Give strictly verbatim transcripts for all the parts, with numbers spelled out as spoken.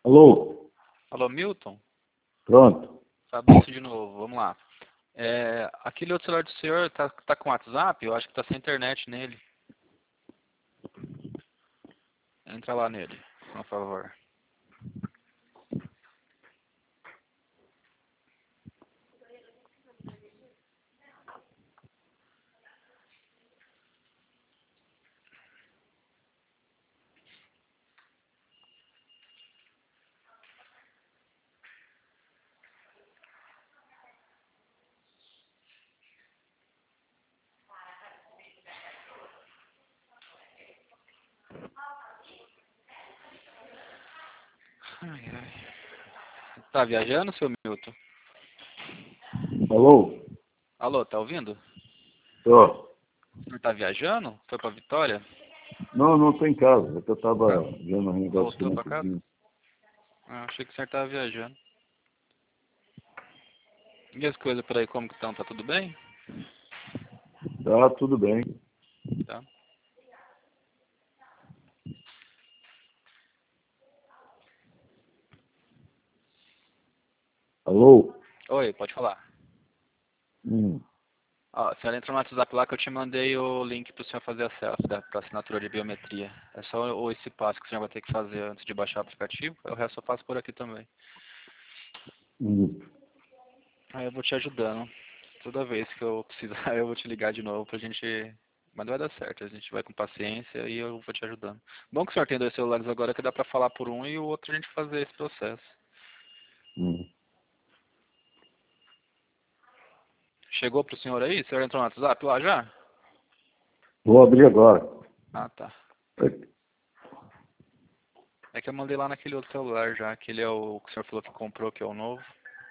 Alô? Alô, Milton? Pronto. Fabrício de novo, vamos lá. É, aquele outro celular do senhor tá, tá com WhatsApp? Eu acho que tá sem internet nele. Entra lá nele, por favor. Ai, ai. Tá viajando, seu Milton? Alô? Alô, tá ouvindo? Tô. O senhor tá viajando? Foi pra Vitória? Não, não tô em casa. É que eu tava Ah, vendo um negócio com voltou minha pra casa? cozinha. Ah, achei que o senhor tava viajando. E as coisas por aí, como que estão? Tá tudo bem? Tá, tudo bem. Tá. Alô? Oi, pode falar. Hum. Ó, a senhora entra no WhatsApp lá que eu te mandei o link pro senhor fazer a selfie da pra assinatura de biometria. É só o- esse passo que o senhor vai ter que fazer antes de baixar o aplicativo. O resto eu faço por aqui também. Hum. Aí eu vou te ajudando. Toda vez que eu precisar, eu vou te ligar de novo pra gente. Mas vai dar certo, a gente vai com paciência e eu vou te ajudando. Bom que o senhor tem dois celulares agora que dá pra falar por um e o outro a gente fazer esse processo. Hum. Chegou pro senhor aí? O senhor entrou no WhatsApp lá já? Vou abrir agora. Ah, tá. É que eu mandei lá naquele outro celular já, aquele é o que o senhor falou que comprou, que é o novo.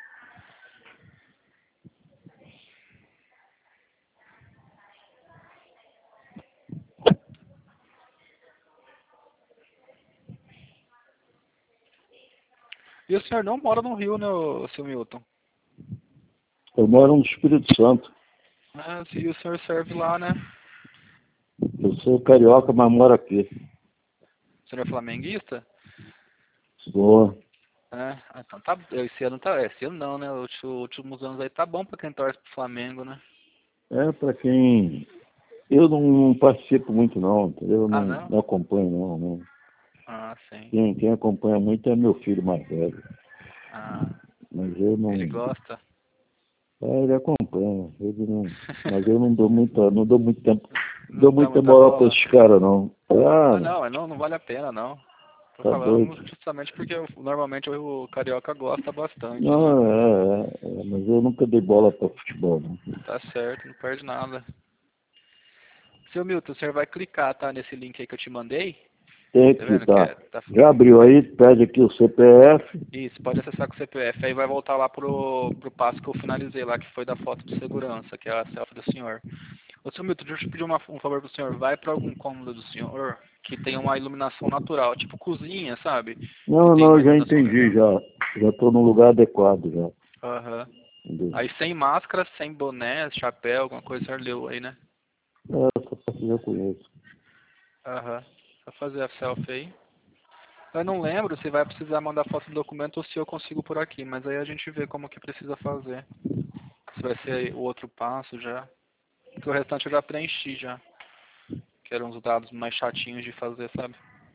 E o senhor não mora no Rio, né, ô, seu Milton? Eu moro no Espírito Santo. Ah, sim, o senhor serve lá, né? Eu sou carioca, mas moro aqui. O senhor é flamenguista? Boa. É, ah, então tá, esse ano tá, esse ano não, né? Os últimos anos aí tá bom pra quem torce pro Flamengo, né? É pra quem... Eu não, não participo muito não, entendeu? Eu Ah, não, não? não acompanho não, não. Ah, sim. Quem, quem acompanha muito é meu filho mais velho. Ah, Mas eu ele não... gosta. É, ele acompanha, ele não, mas eu não dou muita, não dou muito tempo, não dou Não dá muita muita moral para bola? esses caras não. Ah, Ah, não, mas não, não vale a pena, não. Tô tá falando doido. justamente porque eu- normalmente o carioca gosta bastante, né? Não, é, é, é, mas eu nunca dei bola para futebol, não. Tá certo, não perde nada. Seu Milton, o senhor vai clicar, tá, nesse link aí que eu te mandei. Tem Tá que vendo que tá. é, tá, Já abriu aí, pede aqui o C P F. isso, pode acessar com o C P F, aí vai voltar lá pro, pro passo que eu finalizei lá, que foi da foto de segurança, que é a selfie do senhor. Ô, seu Milton, deixa eu te pedir uma, um favor pro senhor, vai para algum cômodo do senhor que tenha uma iluminação natural, tipo cozinha, sabe? Que Não, tem não, uma eu já iluminação entendi, legal. já. Já estou no lugar adequado, já. Aham. Entendeu? Aí sem máscara, sem boné, chapéu, alguma coisa, o senhor leu aí, né? É, essa parte eu já conheço. Aham. Vai fazer a selfie aí. Eu não lembro se vai precisar mandar foto do documento ou se eu consigo por aqui, mas aí a gente vê como que precisa fazer. Se vai ser o outro passo já. Porque o restante eu já preenchi já. Que eram os dados mais chatinhos de fazer, sabe?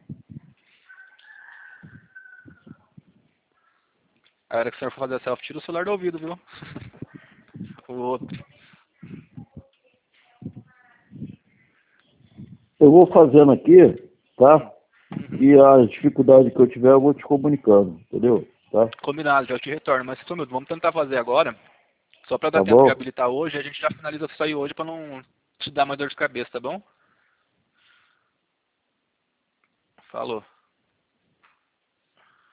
A hora que o senhor for fazer a selfie, tira o celular do ouvido, viu? O outro. Eu vou fazendo aqui, tá? Uhum. E a dificuldade que eu tiver, eu vou te comunicando, entendeu? Tá? Combinado, já te retorno. Mas, Milton, vamos tentar fazer agora. Só pra dar Tá tempo de bom? habilitar hoje, a gente já finaliza isso aí hoje pra não te dar mais dor de cabeça, tá bom? Falou.